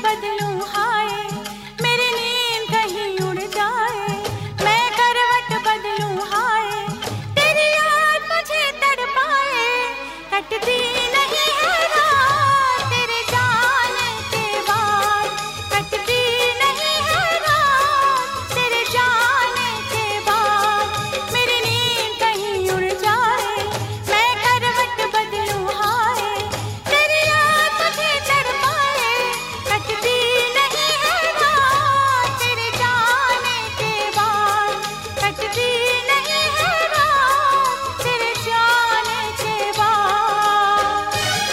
बदलूं हाय, मेरी नींद कहीं उड़ जाए, मैं करवट बदलूं हाय, तेरी याद मुझे तड़पाए, कटती नहीं है रात तेरे जाने के बाद, कटती नहीं है रात तेरे जाने के बाद, मेरी नींद कहीं उड़ जाए, मैं करवट बदलूं हाय, तेरी याद मुझे तड़पाए, कटती नहीं है रात तेरे जाने के बाद, कटती नहीं है रात तेरे जाने के बाद।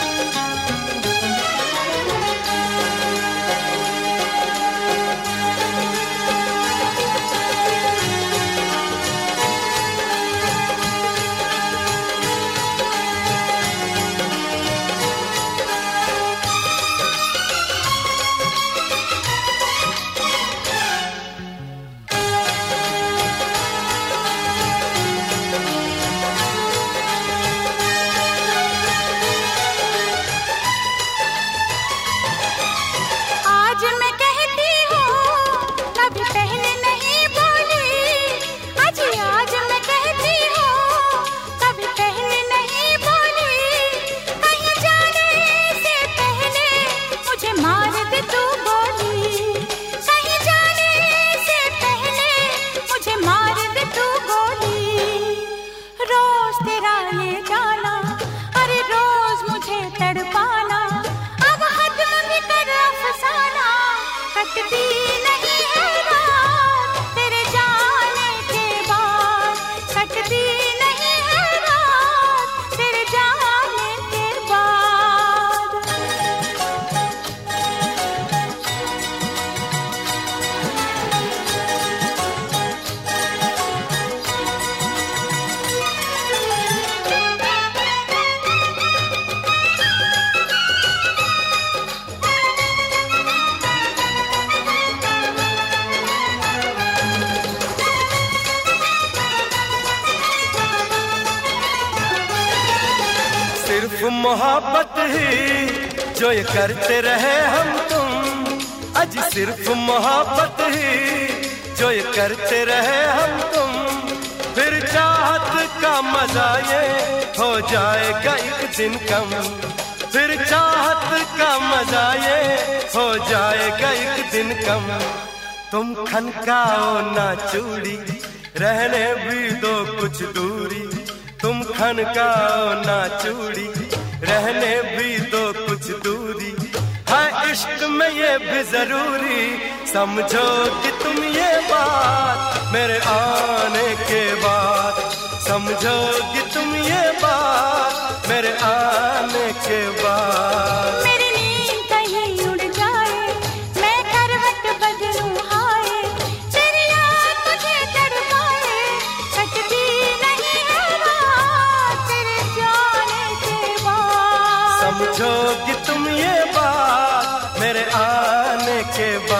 आज मैं कहती हूँ कभी पहले नहीं बोली, आज मैं कहती हूँ कभी पहले नहीं बोली, कहीं जाने से पहले मुझे मार दे तू गोली, कहीं जाने से पहले मुझे मार दे तू गोली, रोज तेरा ये जाना, अरे रोज मुझे तड़पाना, अब खत्म भी कर अफसाना, कटती नहीं है रात तेरे जाने के बाद, कटती नहीं है रात तेरे जाने के बाद। सिर्फ मोहब्बत ही जो ये करते रहे हम तुम, आज सिर्फ मोहब्बत ही जो ये करते रहे हम तुम, फिर चाहत का मजा ये हो जाएगा एक दिन कम, फिर चाहत का मजा ये हो जाएगा एक दिन कम, तुम खनकाओ ना चूड़ी, रहने भी दो कुछ दूरी, तुम खनकाओ ना चूड़ी, रहने भी दो कुछ दूरी, है इश्क में ये भी जरूरी, समझो कि तुम ये बात मेरे आने के बाद, समझो कि तुम ये बात मेरे आने के बाद। मेरी नींद कहीं उड़ जाए, मैं करवट बदलूं हाय, तेरी याद मुझे तड़पाए, कटती नहीं है रात तेरे जाने के बाद, समझो कि तुम ये बात मेरे आने के बाद।